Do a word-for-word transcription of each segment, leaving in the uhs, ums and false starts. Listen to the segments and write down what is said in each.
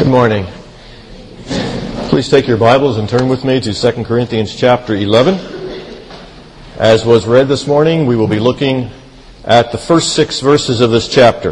Good morning. Please take your Bibles and turn with me to Second Corinthians chapter eleven. As was read this morning, we will be looking at the first six verses of this chapter.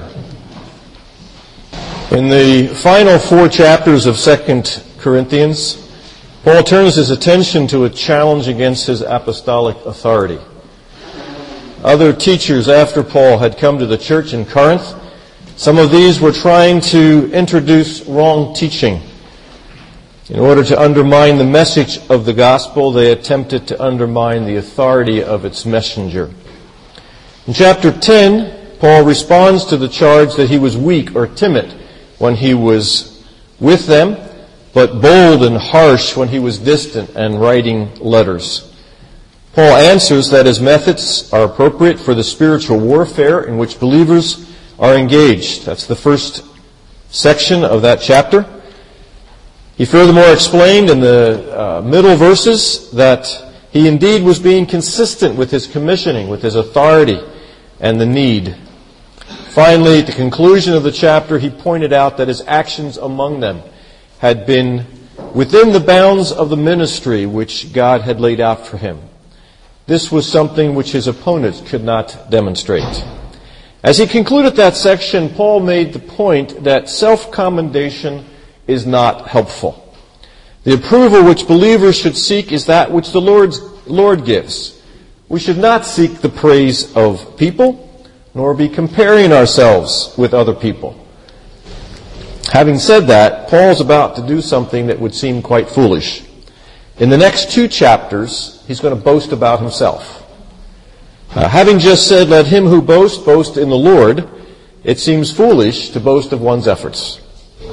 In the final four chapters of Second Corinthians, Paul turns his attention to a challenge against his apostolic authority. Other teachers after Paul had come to the church in Corinth. Some of these were trying to introduce wrong teaching. In order to undermine the message of the gospel, they attempted to undermine the authority of its messenger. In chapter ten, Paul responds to the charge that he was weak or timid when he was with them, but bold and harsh when he was distant and writing letters. Paul answers that his methods are appropriate for the spiritual warfare in which believers are engaged. That's the first section of that chapter. He furthermore explained in the uh, middle verses that he indeed was being consistent with his commissioning, with his authority and the need. Finally, at the conclusion of the chapter, he pointed out that his actions among them had been within the bounds of the ministry which God had laid out for him. This was something which his opponents could not demonstrate. As he concluded that section, Paul made the point that self-commendation is not helpful. The approval which believers should seek is that which the Lord's, Lord gives. We should not seek the praise of people, nor be comparing ourselves with other people. Having said that, Paul's about to do something that would seem quite foolish. In the next two chapters, he's going to boast about himself. Uh, having just said, let him who boasts, boast in the Lord, it seems foolish to boast of one's efforts.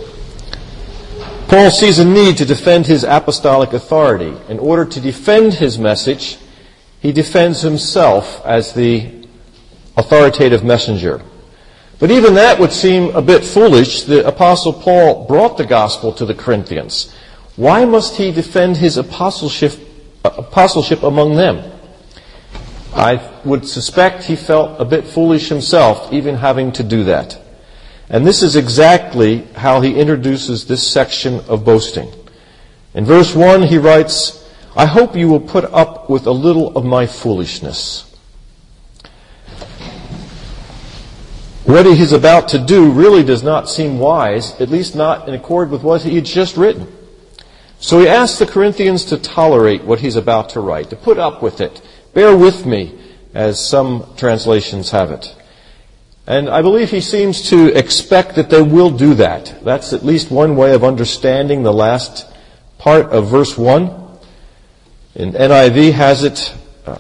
Paul sees a need to defend his apostolic authority. In order to defend his message, he defends himself as the authoritative messenger. But even that would seem a bit foolish. The Apostle Paul brought the gospel to the Corinthians. Why must he defend his apostleship, apostleship among them? I would suspect he felt a bit foolish himself, even having to do that. And this is exactly how he introduces this section of boasting. In verse one, he writes, I hope you will put up with a little of my foolishness. What he is about to do really does not seem wise, at least not in accord with what he had just written. So he asks the Corinthians to tolerate what he's about to write, to put up with it. Bear with me, as some translations have it. And I believe he seems to expect that they will do that. That's at least one way of understanding the last part of verse one. In N I V has it, uh,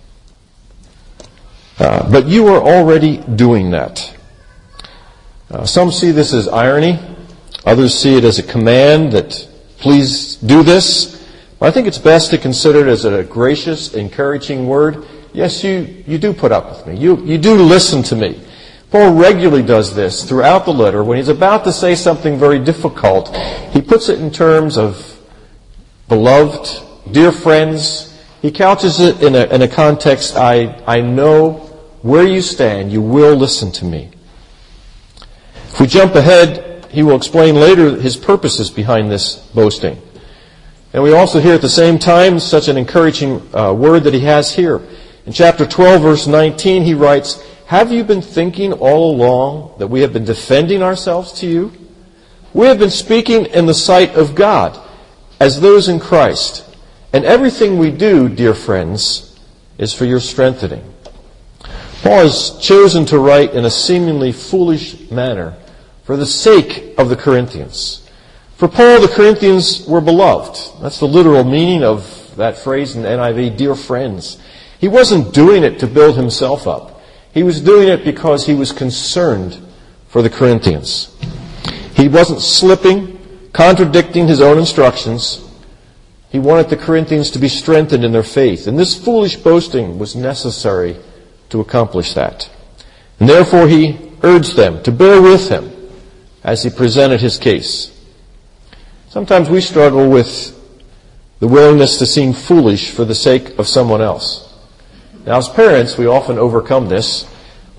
uh, but you are already doing that. Uh, some see this as irony. Others see it as a command that please do this. I think it's best to consider it as a gracious, encouraging word. Yes, you, you do put up with me. You, you do listen to me. Paul regularly does this throughout the letter. When he's about to say something very difficult, he puts it in terms of beloved, dear friends. He couches it in a, in a context, I, I know where you stand. You will listen to me. If we jump ahead, he will explain later his purposes behind this boasting. And we also hear at the same time such an encouraging uh, word that he has here. In chapter twelve, verse nineteen, he writes, have you been thinking all along that we have been defending ourselves to you? We have been speaking in the sight of God as those in Christ. And everything we do, dear friends, is for your strengthening. Paul has chosen to write in a seemingly foolish manner for the sake of the Corinthians. For Paul, the Corinthians were beloved. That's the literal meaning of that phrase in N I V, dear friends. He wasn't doing it to build himself up. He was doing it because he was concerned for the Corinthians. He wasn't slipping, contradicting his own instructions. He wanted the Corinthians to be strengthened in their faith. And this foolish boasting was necessary to accomplish that. And therefore he urged them to bear with him as he presented his case. Sometimes we struggle with the willingness to seem foolish for the sake of someone else. Now, as parents, we often overcome this.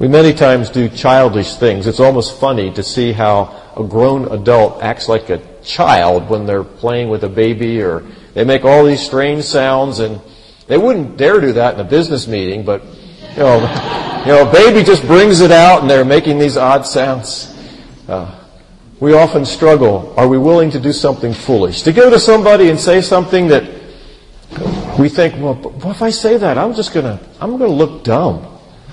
We many times do childish things. It's almost funny to see how a grown adult acts like a child when they're playing with a baby, or they make all these strange sounds, and they wouldn't dare do that in a business meeting, but you know, you know, a baby just brings it out and they're making these odd sounds. Uh, we often struggle. Are we willing to do something foolish? To go to somebody and say something that we think, well, what if I say that? I'm just gonna, I'm gonna look dumb.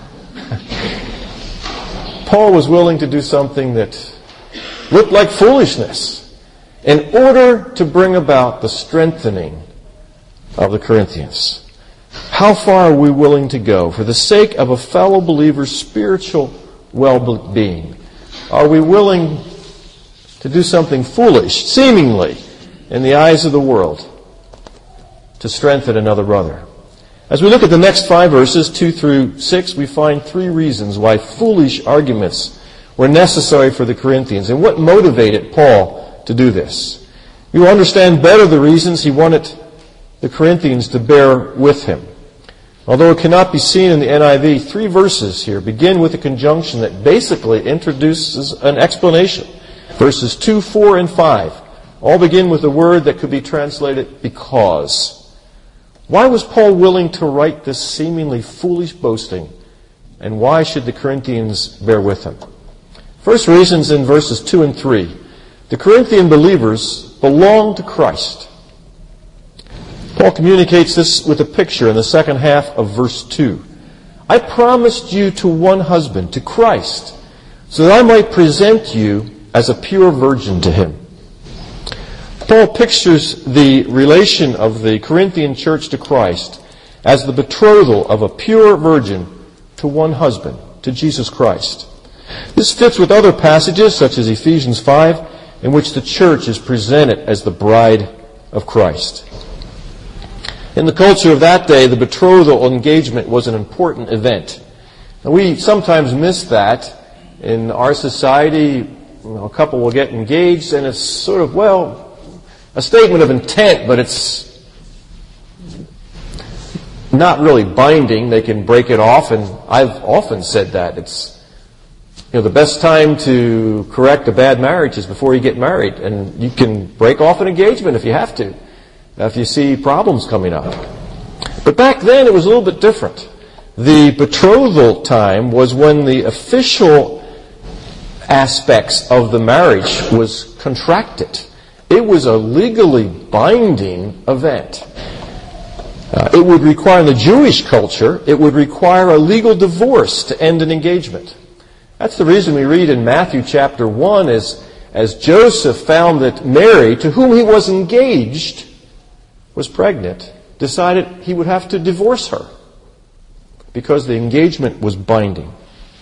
Paul was willing to do something that looked like foolishness in order to bring about the strengthening of the Corinthians. How far are we willing to go for the sake of a fellow believer's spiritual well-being? Are we willing to do something foolish, seemingly, in the eyes of the world, to strengthen another brother? As we look at the next five verses, two through six, we find three reasons why foolish arguments were necessary for the Corinthians and what motivated Paul to do this. You will understand better the reasons he wanted the Corinthians to bear with him. Although it cannot be seen in the N I V, three verses here begin with a conjunction that basically introduces an explanation. Verses two, four, and five all begin with a word that could be translated because. Why was Paul willing to write this seemingly foolish boasting, and why should the Corinthians bear with him? First reason's in verses two and three. The Corinthian believers belong to Christ. Paul communicates this with a picture in the second half of verse two. I promised you to one husband, to Christ, so that I might present you as a pure virgin to him. Paul pictures the relation of the Corinthian church to Christ as the betrothal of a pure virgin to one husband, to Jesus Christ. This fits with other passages, such as Ephesians five, in which the church is presented as the bride of Christ. In the culture of that day, the betrothal engagement was an important event. And we sometimes miss that in our society. You know, a couple will get engaged, and it's sort of, well, a statement of intent, but it's not really binding. They can break it off, and I've often said that. It's, you know, the best time to correct a bad marriage is before you get married, and you can break off an engagement if you have to, if you see problems coming up. But back then it was a little bit different. The betrothal time was when the official aspects of the marriage was contracted. It was a legally binding event. Uh, it would require, in the Jewish culture, it would require a legal divorce to end an engagement. That's the reason we read in Matthew chapter one, as, as Joseph found that Mary, to whom he was engaged, was pregnant, decided he would have to divorce her because the engagement was binding.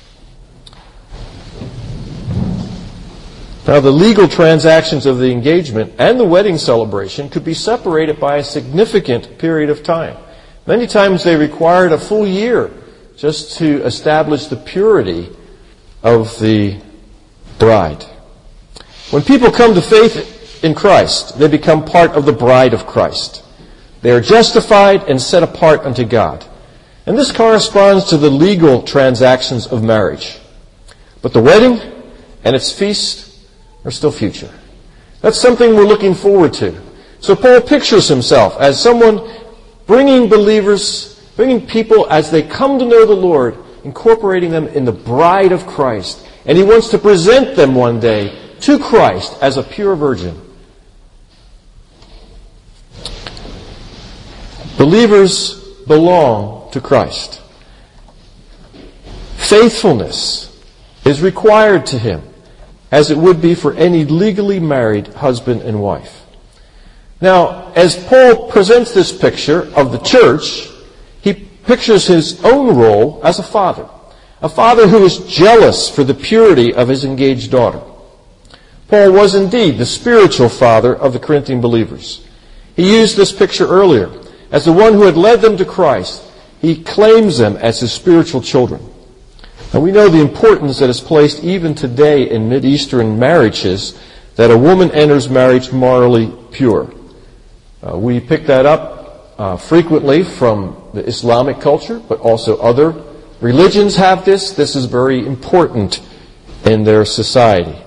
Now, the legal transactions of the engagement and the wedding celebration could be separated by a significant period of time. Many times they required a full year just to establish the purity of the bride. When people come to faith in Christ, they become part of the bride of Christ. They are justified and set apart unto God. And this corresponds to the legal transactions of marriage. But the wedding and its feast are still future. That's something we're looking forward to. So Paul pictures himself as someone bringing believers, bringing people as they come to know the Lord, incorporating them in the bride of Christ. And he wants to present them one day to Christ as a pure virgin. Believers belong to Christ. Faithfulness is required to him, as it would be for any legally married husband and wife. Now, as Paul presents this picture of the church, he pictures his own role as a father. A father who is jealous for the purity of his engaged daughter. Paul was indeed the spiritual father of the Corinthian believers. He used this picture earlier. As the one who had led them to Christ, he claims them as his spiritual children. And we know the importance that is placed even today in Mideastern marriages, that a woman enters marriage morally pure. Uh, we pick that up uh, frequently from the Islamic culture, but also other religions have this. This is very important in their society.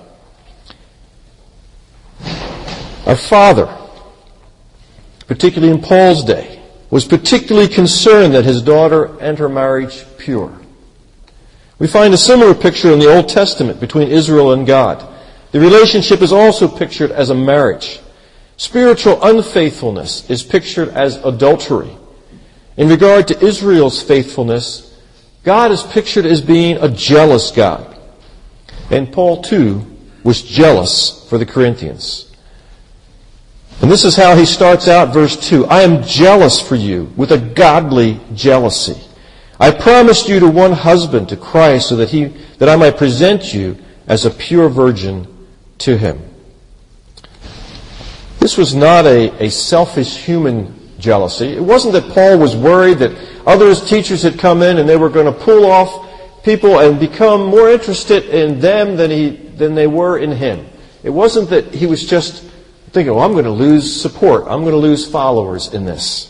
Our father, particularly in Paul's day, was particularly concerned that his daughter enter marriage pure. We find a similar picture in the Old Testament between Israel and God. The relationship is also pictured as a marriage. Spiritual unfaithfulness is pictured as adultery. In regard to Israel's faithfulness, God is pictured as being a jealous God. And Paul, too, was jealous for the Corinthians. And this is how he starts out verse two. I am jealous for you with a godly jealousy. I promised you to one husband, to Christ, so that he that I might present you as a pure virgin to him. This was not a, a selfish human jealousy. It wasn't that Paul was worried that other teachers had come in and they were going to pull off people and become more interested in them than he than they were in him. It wasn't that he was just thinking, oh, I'm going to lose support. I'm going to lose followers in this.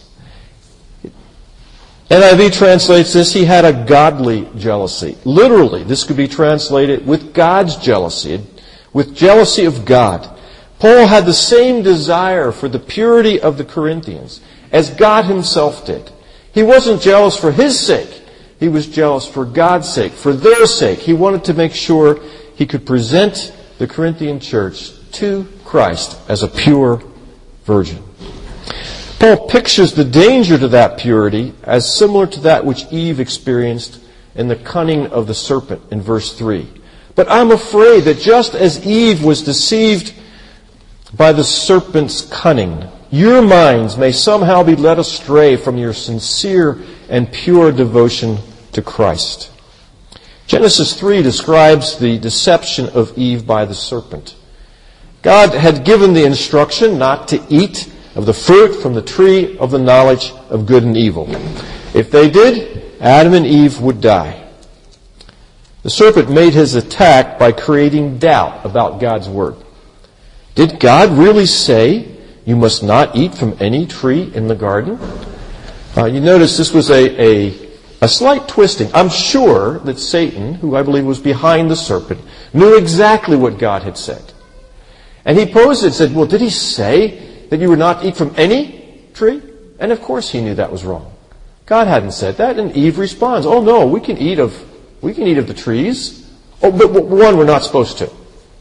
N I V translates this, he had a godly jealousy. Literally, this could be translated with God's jealousy, with jealousy of God. Paul had the same desire for the purity of the Corinthians as God himself did. He wasn't jealous for his sake. He was jealous for God's sake, for their sake. He wanted to make sure he could present the Corinthian church to Christ as a pure virgin. Paul pictures the danger to that purity as similar to that which Eve experienced in the cunning of the serpent in verse three. But I'm afraid that just as Eve was deceived by the serpent's cunning, your minds may somehow be led astray from your sincere and pure devotion to Christ. Genesis three describes the deception of Eve by the serpent. God had given the instruction not to eat of the fruit from the tree of the knowledge of good and evil. If they did, Adam and Eve would die. The serpent made his attack by creating doubt about God's word. Did God really say you must not eat from any tree in the garden? Uh, you notice this was a, a, a slight twisting. I'm sure that Satan, who I believe was behind the serpent, knew exactly what God had said. And he posed it and said, well, did he say that you would not eat from any tree? And of course he knew that was wrong. God hadn't said that. And Eve responds, oh no, we can eat of, we can eat of the trees. Oh, but one, we're not supposed to.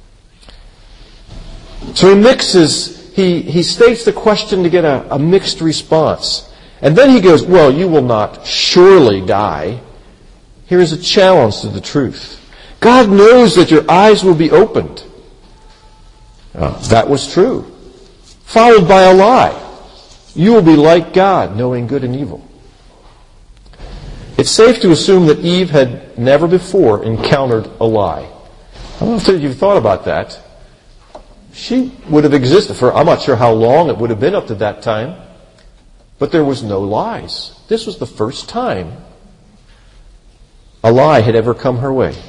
So he mixes, he, he states the question to get a, a mixed response. And then he goes, well, you will not surely die. Here is a challenge to the truth. God knows that your eyes will be opened. Uh, that was true. Followed by a lie. You will be like God, knowing good and evil. It's safe to assume that Eve had never before encountered a lie. I don't know if you've thought about that. She would have existed for, I'm not sure how long it would have been up to that time, but there was no lies. This was the first time a lie had ever come her way.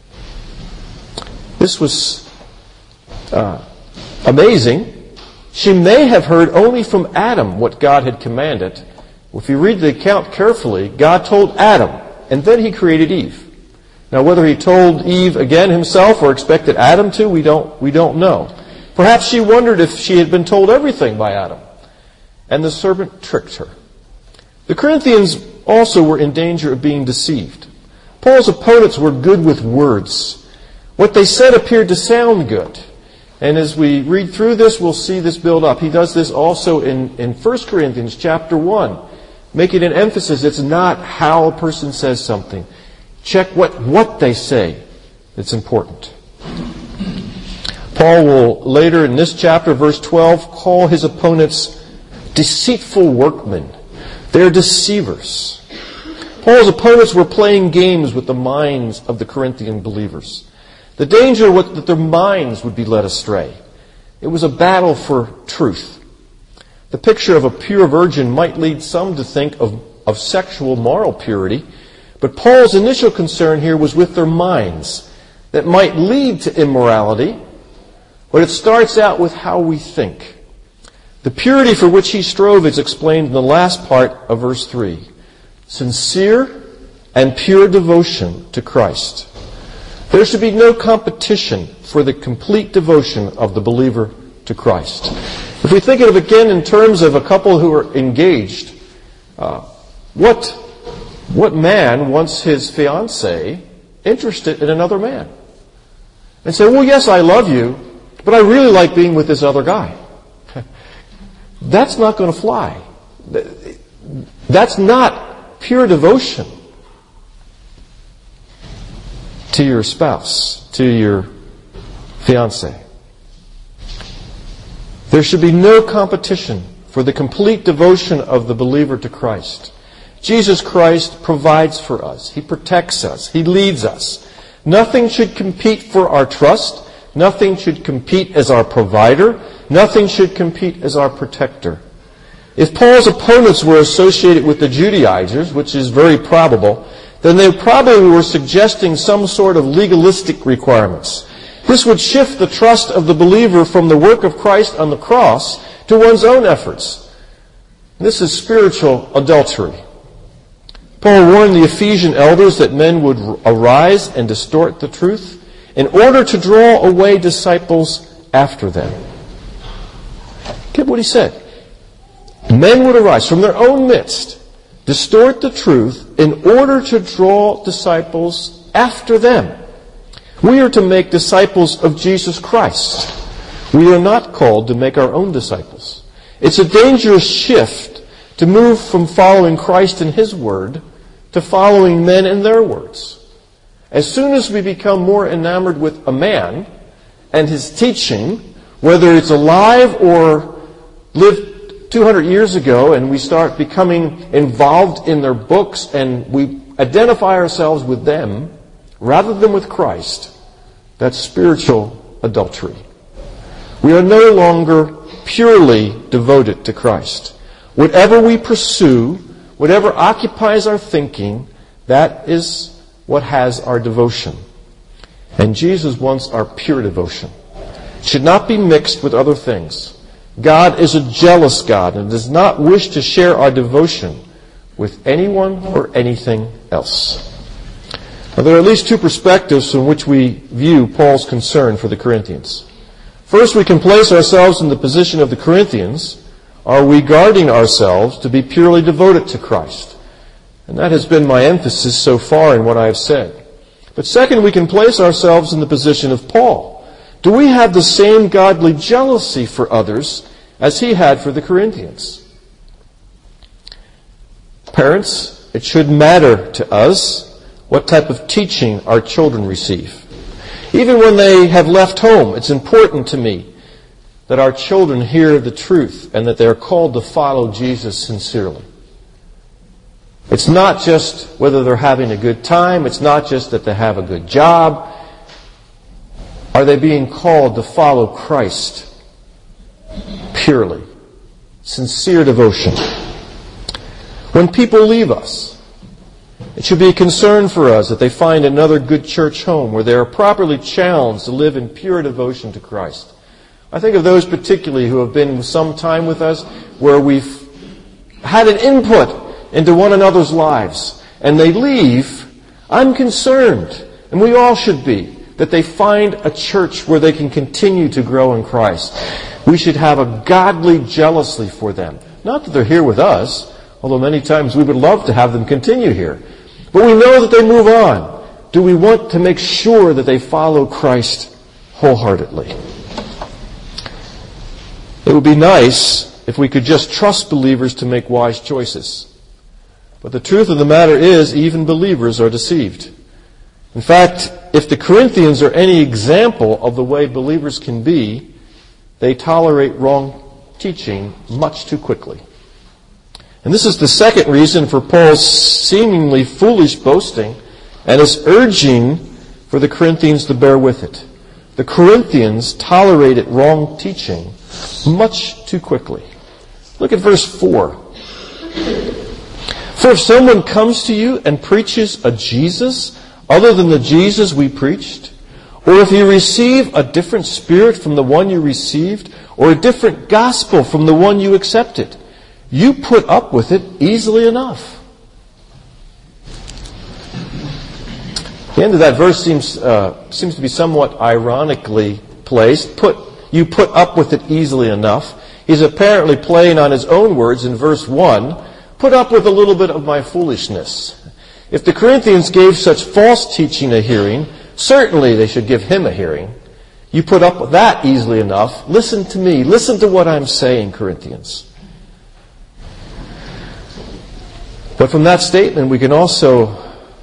This was uh, amazing. She may have heard only from Adam what God had commanded. If you read the account carefully, God told Adam, and then he created Eve. Now, whether he told Eve again himself or expected Adam to, we don't, we don't know. Perhaps she wondered if she had been told everything by Adam. And the serpent tricked her. The Corinthians also were in danger of being deceived. Paul's opponents were good with words. What they said appeared to sound good. And as we read through this, we'll see this build up. He does this also in, in First Corinthians chapter one, making an emphasis. It's not how a person says something. Check what, what they say. It's important. Paul will later in this chapter, verse twelve, call his opponents deceitful workmen. They're deceivers. Paul's opponents were playing games with the minds of the Corinthian believers. The danger was that their minds would be led astray. It was a battle for truth. The picture of a pure virgin might lead some to think of, of sexual moral purity, but Paul's initial concern here was with their minds that might lead to immorality. But it starts out with how we think. The purity for which he strove is explained in the last part of verse three. Sincere and pure devotion to Christ. There should be no competition for the complete devotion of the believer to Christ. If we think of it again in terms of a couple who are engaged, uh, what, what man wants his fiancée interested in another man? And say, well, yes, I love you, but I really like being with this other guy. That's not going to fly. That's not pure devotion to your spouse, to your fiancé. There should be no competition for the complete devotion of the believer to Christ. Jesus Christ provides for us. He protects us. He leads us. Nothing should compete for our trust. Nothing should compete as our provider. Nothing should compete as our protector. If Paul's opponents were associated with the Judaizers, which is very probable, then they probably were suggesting some sort of legalistic requirements. This would shift the trust of the believer from the work of Christ on the cross to one's own efforts. This is spiritual adultery. Paul warned the Ephesian elders that men would arise and distort the truth in order to draw away disciples after them. Get what he said. Men would arise from their own midst, distort the truth in order to draw disciples after them. We are to make disciples of Jesus Christ. We are not called to make our own disciples. It's a dangerous shift to move from following Christ and His Word to following men and their words. As soon as we become more enamored with a man and his teaching, whether it's alive or lived two hundred years ago, and we start becoming involved in their books and we identify ourselves with them rather than with Christ, that's spiritual adultery. We are no longer purely devoted to Christ. Whatever we pursue, whatever occupies our thinking, that is what has our devotion. And Jesus wants our pure devotion. It should not be mixed with other things. God is a jealous God and does not wish to share our devotion with anyone or anything else. Now, there are at least two perspectives from which we view Paul's concern for the Corinthians. First, we can place ourselves in the position of the Corinthians. Are we guarding ourselves to be purely devoted to Christ? And that has been my emphasis so far in what I have said. But second, we can place ourselves in the position of Paul. Do we have the same godly jealousy for others as he had for the Corinthians? Parents, it should matter to us what type of teaching our children receive. Even when they have left home, it's important to me that our children hear the truth and that they are called to follow Jesus sincerely. It's not just whether they're having a good time. It's not just that they have a good job. Are they being called to follow Christ purely? Sincere devotion. When people leave us, it should be a concern for us that they find another good church home where they are properly challenged to live in pure devotion to Christ. I think of those particularly who have been some time with us where we've had an input into one another's lives, and they leave. I'm concerned, and we all should be, that they find a church where they can continue to grow in Christ. We should have a godly jealousy for them. Not that they're here with us, although many times we would love to have them continue here. But we know that they move on. Do we want to make sure that they follow Christ wholeheartedly? It would be nice if we could just trust believers to make wise choices. But the truth of the matter is, even believers are deceived. In fact, if the Corinthians are any example of the way believers can be, they tolerate wrong teaching much too quickly. And this is the second reason for Paul's seemingly foolish boasting and his urging for the Corinthians to bear with it. The Corinthians tolerated wrong teaching much too quickly. Look at verse four. For if someone comes to you and preaches a Jesus other than the Jesus we preached, or if you receive a different spirit from the one you received, or a different gospel from the one you accepted, you put up with it easily enough. The end of that verse seems uh, seems to be somewhat ironically placed. Put you put up with it easily enough. He's apparently playing on his own words in verse one. Put up with a little bit of my foolishness. If the Corinthians gave such false teaching a hearing, certainly they should give him a hearing. You put up with that easily enough. Listen to me. Listen to what I'm saying, Corinthians. But from that statement, we can also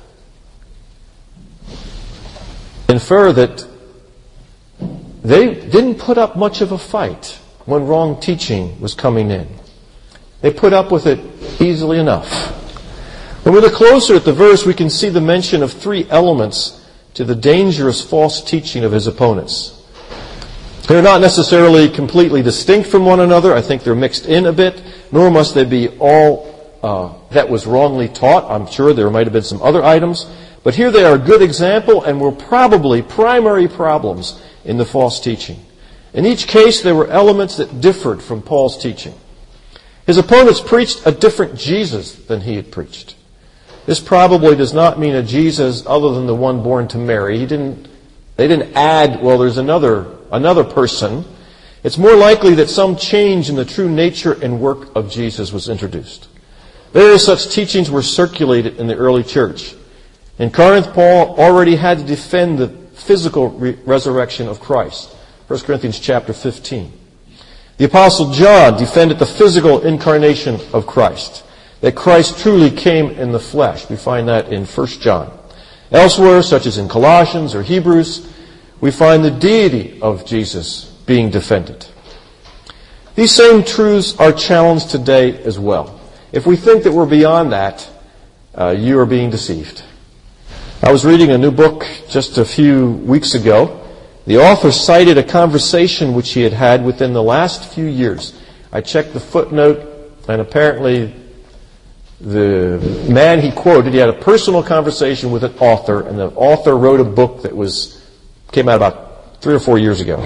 infer that they didn't put up much of a fight when wrong teaching was coming in. They put up with it easily enough. When we look closer at the verse, we can see the mention of three elements to the dangerous false teaching of his opponents. They're not necessarily completely distinct from one another. I think they're mixed in a bit, nor must they be all uh, that was wrongly taught. I'm sure there might have been some other items. But here they are a good example and were probably primary problems in the false teaching. In each case, there were elements that differed from Paul's teaching. His opponents preached a different Jesus than he had preached. This probably does not mean a Jesus other than the one born to Mary. He didn't, they didn't add, well, there's another, another person. It's more likely that some change in the true nature and work of Jesus was introduced. Various such teachings were circulated in the early church. In Corinth, Paul already had to defend the physical re- resurrection of Christ. First Corinthians chapter fifteen. The Apostle John defended the physical incarnation of Christ, that Christ truly came in the flesh. We find that in First John. Elsewhere, such as in Colossians or Hebrews, we find the deity of Jesus being defended. These same truths are challenged today as well. If we think that we're beyond that, uh, you are being deceived. I was reading a new book just a few weeks ago. The author cited a conversation which he had had within the last few years. I checked the footnote, and apparently the man he quoted, he had a personal conversation with an author, and the author wrote a book that was came out about three or four years ago.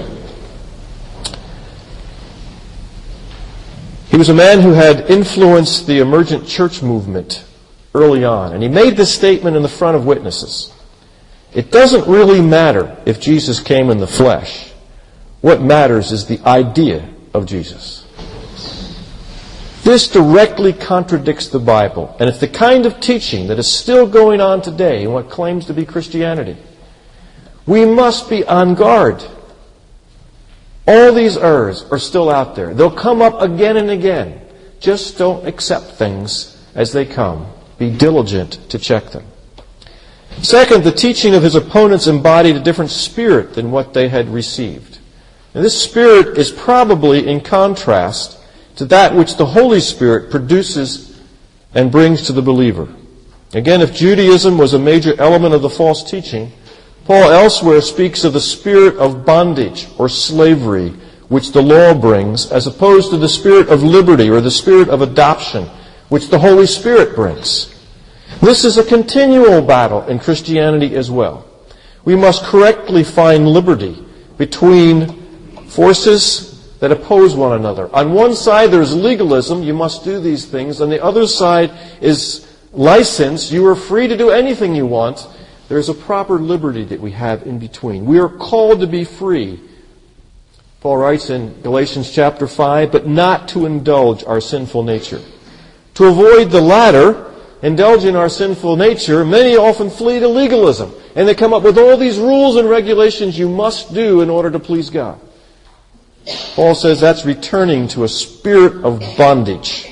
He was a man who had influenced the emergent church movement early on, and he made this statement in the front of witnesses. It doesn't really matter if Jesus came in the flesh. What matters is the idea of Jesus. This directly contradicts the Bible, and it's the kind of teaching that is still going on today in what claims to be Christianity. We must be on guard. All these errors are still out there. They'll come up again and again. Just don't accept things as they come. Be diligent to check them. Second, the teaching of his opponents embodied a different spirit than what they had received. And this spirit is probably in contrast to that which the Holy Spirit produces and brings to the believer. Again, if Judaism was a major element of the false teaching, Paul elsewhere speaks of the spirit of bondage or slavery which the law brings, as opposed to the spirit of liberty or the spirit of adoption which the Holy Spirit brings. This is a continual battle in Christianity as well. We must correctly find liberty between forces that oppose one another. On one side, there's legalism, you must do these things. On the other side is license, you are free to do anything you want. There's a proper liberty that we have in between. We are called to be free. Paul writes in Galatians chapter five, but not to indulge our sinful nature. To avoid the latter, indulge in our sinful nature, many often flee to legalism. And they come up with all these rules and regulations you must do in order to please God. Paul says that's returning to a spirit of bondage.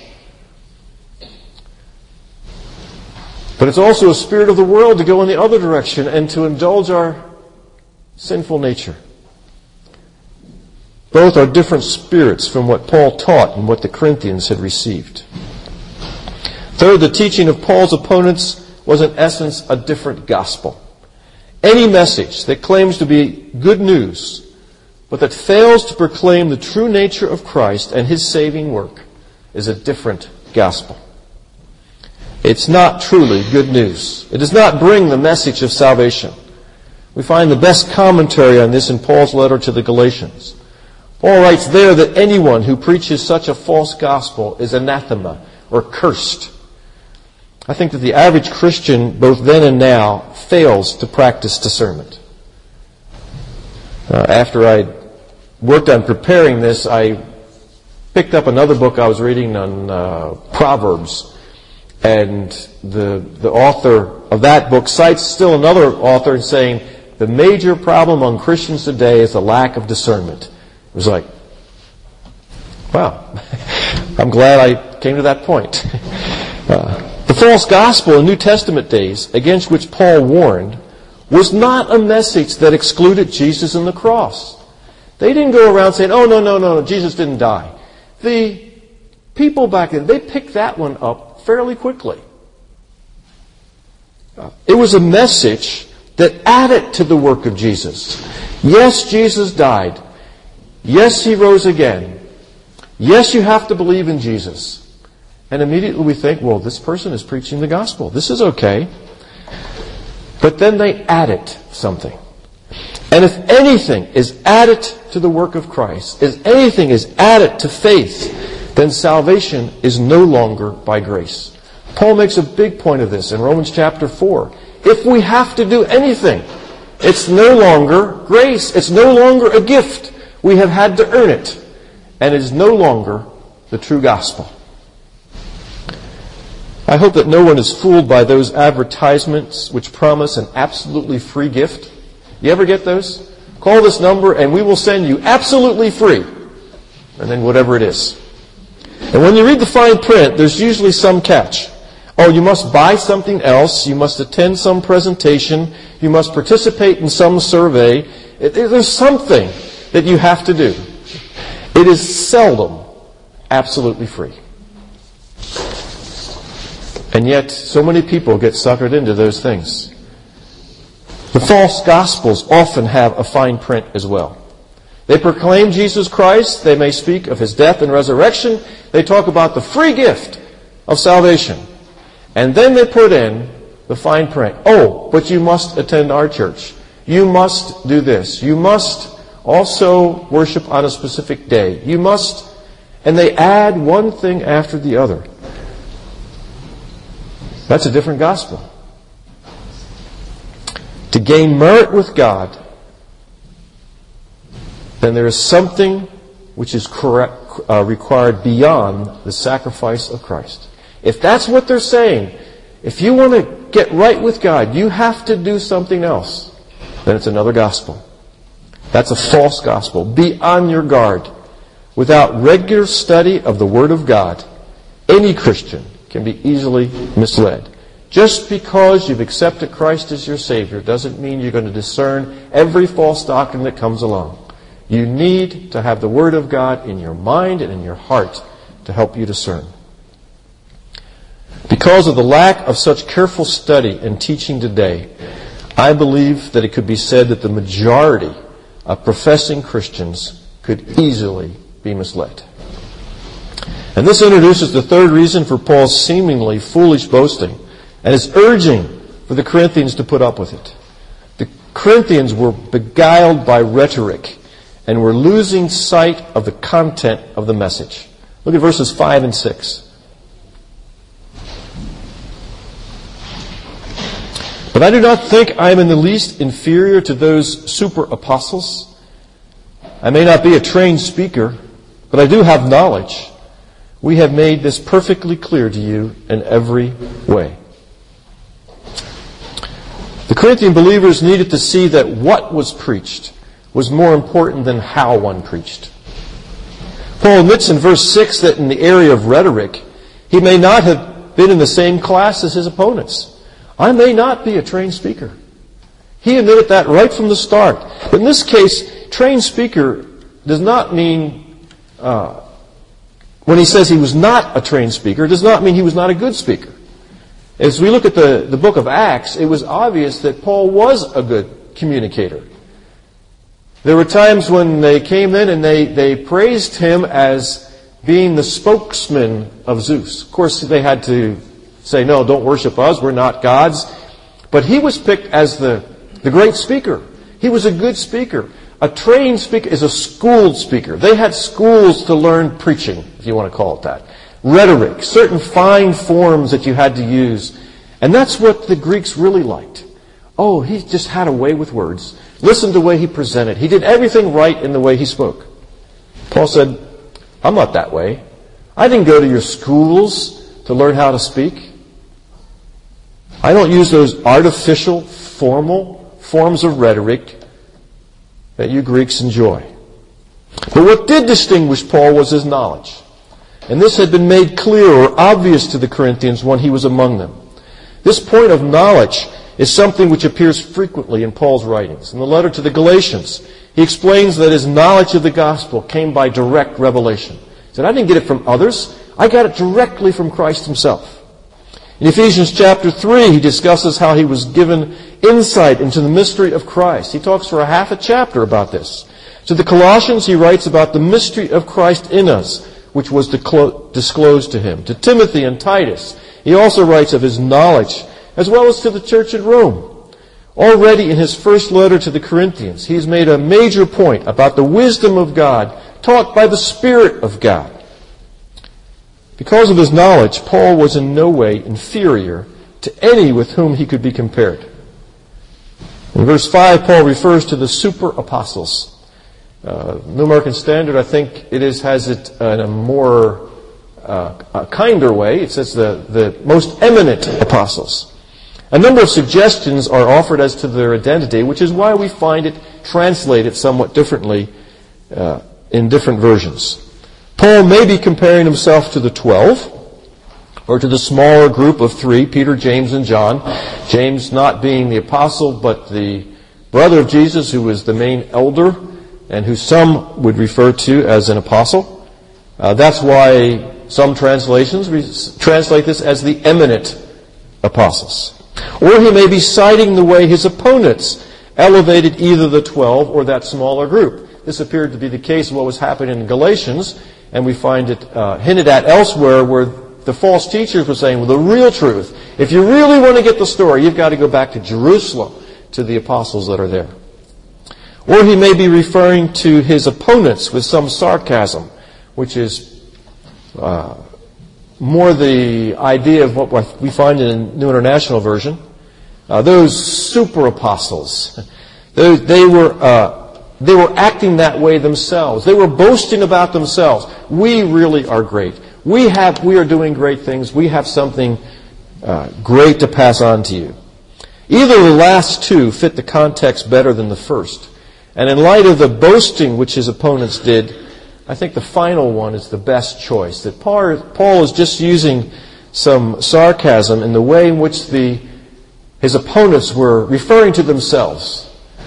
But it's also a spirit of the world to go in the other direction and to indulge our sinful nature. Both are different spirits from what Paul taught and what the Corinthians had received. Third, the teaching of Paul's opponents was in essence a different gospel. Any message that claims to be good news, but that fails to proclaim the true nature of Christ and His saving work, is a different gospel. It's not truly good news. It does not bring the message of salvation. We find the best commentary on this in Paul's letter to the Galatians. Paul writes there that anyone who preaches such a false gospel is anathema or cursed. I think that the average Christian, both then and now, fails to practice discernment. Uh, after I worked on preparing this, I picked up another book I was reading on uh, Proverbs. And the the author of that book cites still another author saying, the major problem among Christians today is the lack of discernment. It was like, wow, I'm glad I came to that point. Uh, the false gospel in New Testament days, against which Paul warned, was not a message that excluded Jesus and the cross. They didn't go around saying, oh, no, no, no, Jesus didn't die. The people back then, they picked that one up fairly quickly. Uh, it was a message that added to the work of Jesus. Yes, Jesus died. Yes, He rose again. Yes, you have to believe in Jesus. And immediately we think, well, this person is preaching the gospel. This is okay. But then they added something. And if anything is added to the work of Christ, if anything is added to faith, then salvation is no longer by grace. Paul makes a big point of this in Romans chapter four. If we have to do anything, it's no longer grace. It's no longer a gift. We have had to earn it. And it is no longer the true gospel. I hope that no one is fooled by those advertisements which promise an absolutely free gift. You ever get those? Call this number and we will send you absolutely free. And then whatever it is. And when you read the fine print, there's usually some catch. Oh, you must buy something else. You must attend some presentation. You must participate in some survey. There's something that you have to do. It is seldom absolutely free. And yet, so many people get suckered into those things. The false gospels often have a fine print as well. They proclaim Jesus Christ. They may speak of His death and resurrection. They talk about the free gift of salvation. And then they put in the fine print. Oh, but you must attend our church. You must do this. You must also worship on a specific day. You must, and they add one thing after the other. That's a different gospel. To gain merit with God, then there is something which is correct, uh, required beyond the sacrifice of Christ. If that's what they're saying, if you want to get right with God, you have to do something else, then it's another gospel. That's a false gospel. Be on your guard. Without regular study of the Word of God, any Christian can be easily misled. Just because you've accepted Christ as your Savior doesn't mean you're going to discern every false doctrine that comes along. You need to have the Word of God in your mind and in your heart to help you discern. Because of the lack of such careful study and teaching today, I believe that it could be said that the majority of professing Christians could easily be misled. And this introduces the third reason for Paul's seemingly foolish boasting, and his urging for the Corinthians to put up with it. The Corinthians were beguiled by rhetoric and were losing sight of the content of the message. Look at verses five and six. But I do not think I am in the least inferior to those super apostles. I may not be a trained speaker, but I do have knowledge. We have made this perfectly clear to you in every way. The Corinthian believers needed to see that what was preached was more important than how one preached. Paul admits in verse six that in the area of rhetoric, he may not have been in the same class as his opponents. I may not be a trained speaker. He admitted that right from the start. But in this case, trained speaker does not mean, uh, when he says he was not a trained speaker, it does not mean he was not a good speaker. As we look at the, the book of Acts, it was obvious that Paul was a good communicator. There were times when they came in and they, they praised him as being the spokesman of Zeus. Of course, they had to say, no, don't worship us, we're not gods. But he was picked as the, the great speaker. He was a good speaker. A trained speaker is a schooled speaker. They had schools to learn preaching, if you want to call it that. rhetoric, certain fine forms that you had to use. And that's what the Greeks really liked. Oh, he just had a way with words. Listen to the way he presented. He did everything right in the way he spoke. Paul said, I'm not that way. I didn't go to your schools to learn how to speak. I don't use those artificial, formal forms of rhetoric that you Greeks enjoy. But what did distinguish Paul was his knowledge. And this had been made clear or obvious to the Corinthians when he was among them. This point of knowledge is something which appears frequently in Paul's writings. In the letter to the Galatians, he explains that his knowledge of the gospel came by direct revelation. He said, I didn't get it from others. I got it directly from Christ himself. In Ephesians chapter three, he discusses how he was given insight into the mystery of Christ. He talks for a half a chapter about this. To the Colossians, he writes about the mystery of Christ in us, which was disclosed to him. To Timothy and Titus, he also writes of his knowledge, as well as to the church at Rome. Already in his first letter to the Corinthians, he's made a major point about the wisdom of God, taught by the Spirit of God. Because of his knowledge, Paul was in no way inferior to any with whom he could be compared. In verse five, Paul refers to the super apostles. Uh, New American Standard, I think it is, has it in a more uh, a kinder way. It says the, the most eminent apostles. A number of suggestions are offered as to their identity, which is why we find it translated somewhat differently uh, in different versions. Paul may be comparing himself to the twelve, or to the smaller group of three, Peter, James, and John. James not being the apostle, but the brother of Jesus, who was the main elder, and who some would refer to as an apostle. Uh, that's why some translations re- translate this as the eminent apostles. Or he may be citing the way his opponents elevated either the twelve or that smaller group. This appeared to be the case of what was happening in Galatians, and we find it uh, hinted at elsewhere where the false teachers were saying, well, the real truth, if you really want to get the story, you've got to go back to Jerusalem, to the apostles that are there. Or he may be referring to his opponents with some sarcasm, which is uh, more the idea of what we find in the New International Version. Uh, those super apostles, they, they were uh, they were acting that way themselves. They were boasting about themselves. We really are great. We have we are doing great things. We have something uh, great to pass on to you. Either the last two fit the context better than the first. And in light of the boasting which his opponents did, I think the final one is the best choice. That Paul is just using some sarcasm in the way in which the his opponents were referring to themselves.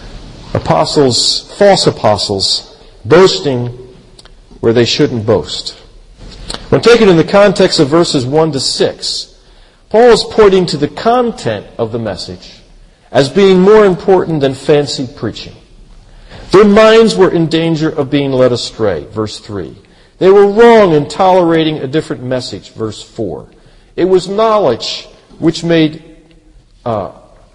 Apostles, false apostles, boasting where they shouldn't boast. When taken in the context of verses one to six, Paul is pointing to the content of the message as being more important than fancy preaching. Their minds were in danger of being led astray, verse three. They were wrong in tolerating a different message, verse four. It was knowledge which made, uh,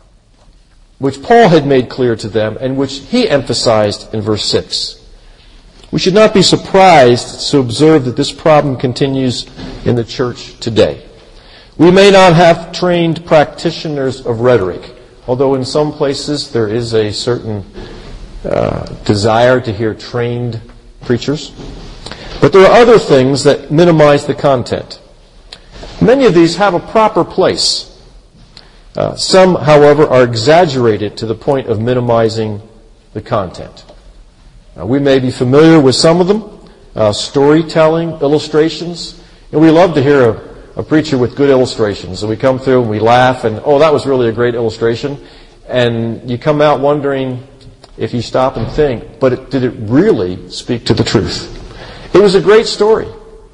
which Paul had made clear to them and which he emphasized in verse six. We should not be surprised to observe that this problem continues in the church today. We may not have trained practitioners of rhetoric, although in some places there is a certain Uh, desire to hear trained preachers. But there are other things that minimize the content. Many of these have a proper place. Uh, some, however, are exaggerated to the point of minimizing the content. Uh, we may be familiar with some of them. Uh, storytelling, illustrations. And we love to hear a, a preacher with good illustrations. So we come through and we laugh and, oh, that was really a great illustration. And you come out wondering, if you stop and think, but it, did it really speak to the truth? It was a great story,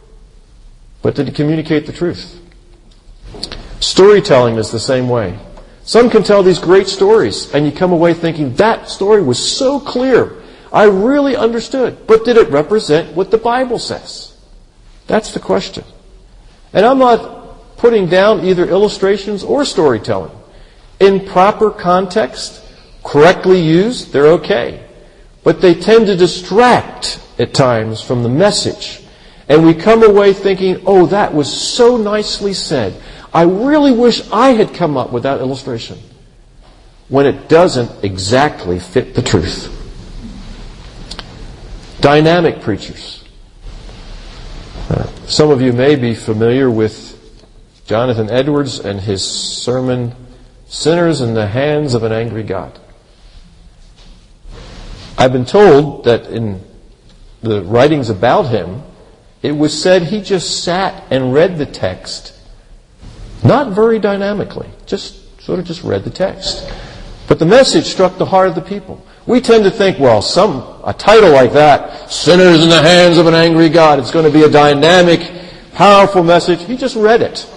but did it communicate the truth? Storytelling is the same way. Some can tell these great stories, and you come away thinking, that story was so clear. I really understood. But did it represent what the Bible says? That's the question. And I'm not putting down either illustrations or storytelling. In proper context, correctly used, they're okay. But they tend to distract at times from the message And we come away thinking, oh, that was so nicely said. I really wish I had come up with that illustration. When it doesn't exactly fit the truth. Dynamic preachers. Uh, some of you may be familiar with Jonathan Edwards and his sermon, Sinners in the Hands of an Angry God. I've been told that in the writings about him, it was said he just sat and read the text, not very dynamically, just sort of just read the text. But the message struck the heart of the people. We tend to think, well, some a title like that, Sinners in the Hands of an Angry God, it's going to be a dynamic, powerful message. He just read it.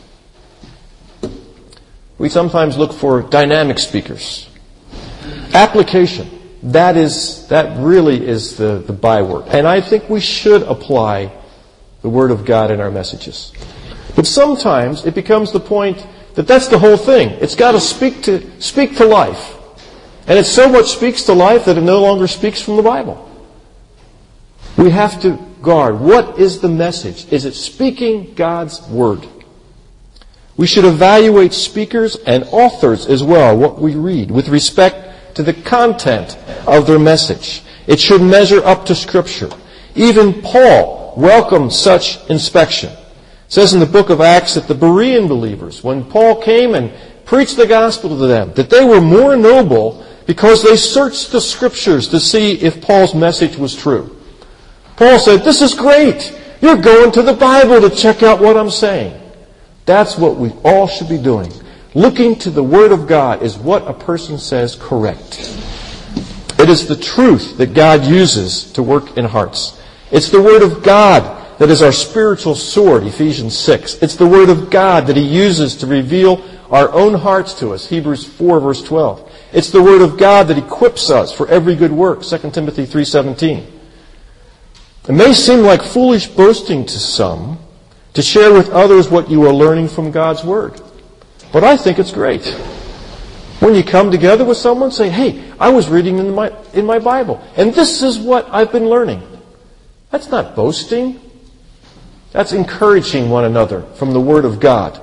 We sometimes look for dynamic speakers. Application. That is, that really is the, the byword. And I think we should apply the Word of God in our messages. But sometimes it becomes the point that that's the whole thing. It's got to speak to, speak to life. And it so much speaks to life that it no longer speaks from the Bible. We have to guard. What is the message? Is it speaking God's Word? We should evaluate speakers and authors as well, what we read, with respect to the content of their message. It should measure up to Scripture. Even Paul welcomed such inspection. It says in the book of Acts that the Berean believers, when Paul came and preached the gospel to them, that they were more noble because they searched the Scriptures to see if Paul's message was true. Paul said, this is great. You're going to the Bible to check out what I'm saying. That's what we all should be doing. Looking to the Word of God is what a person says correct. It is the truth that God uses to work in hearts. It's the Word of God that is our spiritual sword, Ephesians six. It's the Word of God that He uses to reveal our own hearts to us, Hebrews four, verse twelve. It's the Word of God that equips us for every good work, Second Timothy three seventeen. It may seem like foolish boasting to some to share with others what you are learning from God's Word. But I think it's great. When you come together with someone, say, hey, I was reading in my, in my Bible, and this is what I've been learning. That's not boasting. That's encouraging one another from the Word of God.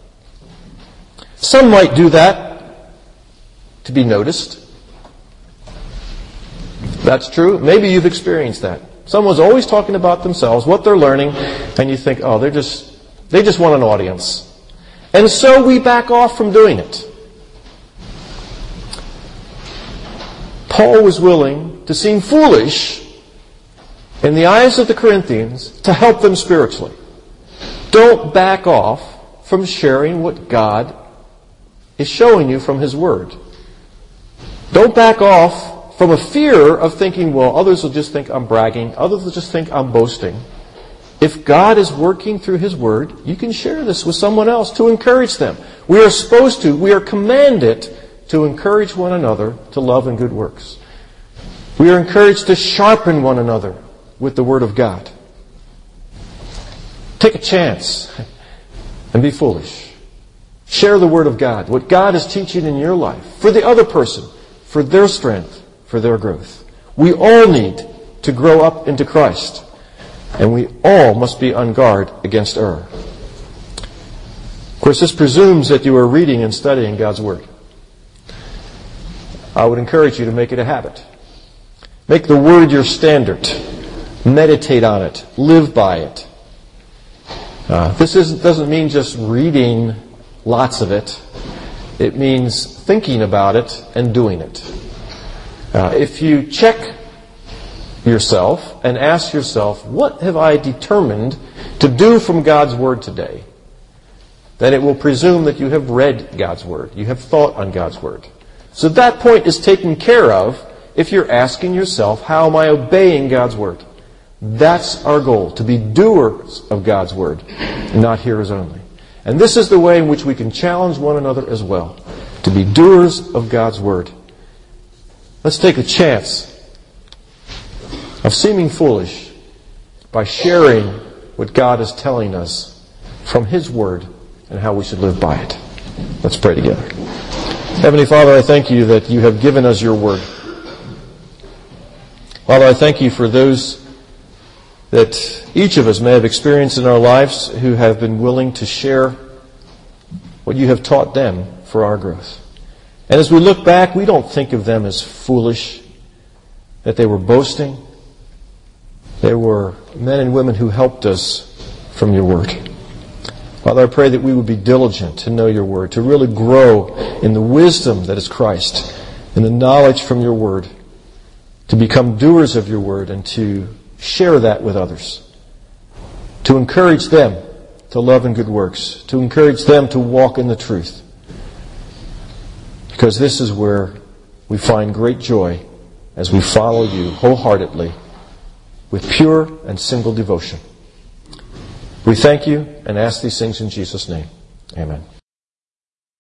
Some might do that to be noticed. That's true. Maybe you've experienced that. Someone's always talking about themselves, what they're learning, and you think, oh, they're just, they just want an audience. And so we back off from doing it. Paul was willing to seem foolish in the eyes of the Corinthians to help them spiritually. Don't back off from sharing what God is showing you from His Word. Don't back off from a fear of thinking, well, others will just think I'm bragging. Others will just think I'm boasting. If God is working through His Word, you can share this with someone else to encourage them. We are supposed to, we are commanded to encourage one another to love and good works. We are encouraged to sharpen one another with the Word of God. Take a chance and be foolish. Share the Word of God, what God is teaching in your life, for the other person, for their strength, for their growth. We all need to grow up into Christ, and we all must be on guard against error. Of course, this presumes that you are reading and studying God's Word. I would encourage you to make it a habit. Make the Word your standard. Meditate on it. Live by it. Uh, this isn't, doesn't mean just reading lots of it. It means thinking about it and doing it. Uh, if you check yourself and ask yourself, what have I determined to do from God's Word today? Then it will presume that you have read God's Word. You have thought on God's Word. So that point is taken care of if you're asking yourself, how am I obeying God's Word? That's our goal, to be doers of God's Word, not hearers only. And this is the way in which we can challenge one another as well, to be doers of God's Word. Let's take a chance of seeming foolish by sharing what God is telling us from His Word and how we should live by it. Let's pray together. Heavenly Father, I thank You that You have given us Your Word. Father, I thank You for those that each of us may have experienced in our lives who have been willing to share what you have taught them for our growth. And as we look back, we don't think of them as foolish, that they were boasting. They were men and women who helped us from your word. Father, I pray that we would be diligent to know your word, to really grow in the wisdom that is Christ, in the knowledge from your word, to become doers of your word and to share that with others, to encourage them to love and good works, to encourage them to walk in the truth. Because this is where we find great joy as we follow you wholeheartedly with pure and single devotion. We thank you and ask these things in Jesus' name. Amen.